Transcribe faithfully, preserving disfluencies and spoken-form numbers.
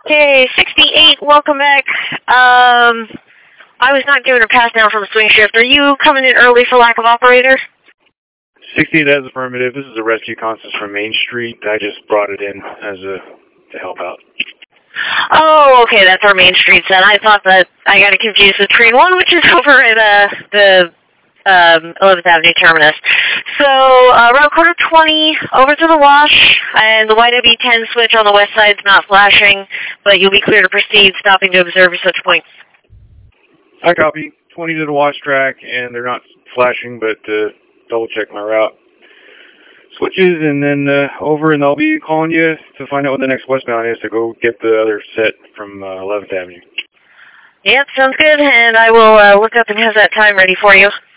Okay, sixty-eight, welcome back. Um, I was not given a pass down from a swing shift. Are you coming in early for lack of operator? sixty-eight as affirmative. This is a rescue constance from Main Street. I just brought it in as a to help out. Oh, okay, that's our Main Street then. I thought that I got it confused with Train one, which is over at uh, the um, eleventh Avenue terminus. So, uh, around quarter twenty, over to the wash, and the Y W ten switch on the west side is not flashing, but you'll be clear to proceed, stopping to observe your switch points. I copy. twenty to the wash track, and they're not flashing, but uh, double check my route. Switches, and then uh, over, and I'll be calling you to find out what the next westbound is to go get the other set from uh, eleventh Avenue. Yep, sounds good, and I will uh, look up and have that time ready for you.